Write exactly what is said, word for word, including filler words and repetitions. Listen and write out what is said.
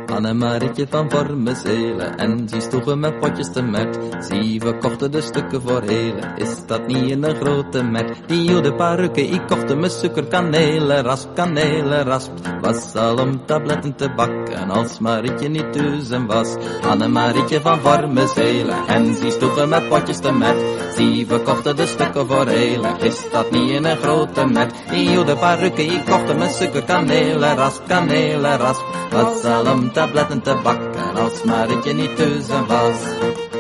Annemarietje van Vormezelen en ze stoegen met potjes te met. Zie, we kochten de stukken voor helen, is dat niet in een grote met? Die oude parukken, ik kocht me suiker, kanelen, rasp, kanelen, rasp. Was al om tabletten te bakken, als Marietje niet thuis was. Annemarietje van Vormezelen en ze stoegen met potjes te met. Zie, we kochten de stukken voor helen, is dat niet in een grote met? Die oude parukken, ik kocht me suiker, kanelen, rasp, kanelen, rasp. Was al om tabletten te bakken, als Marietje niet thuis was.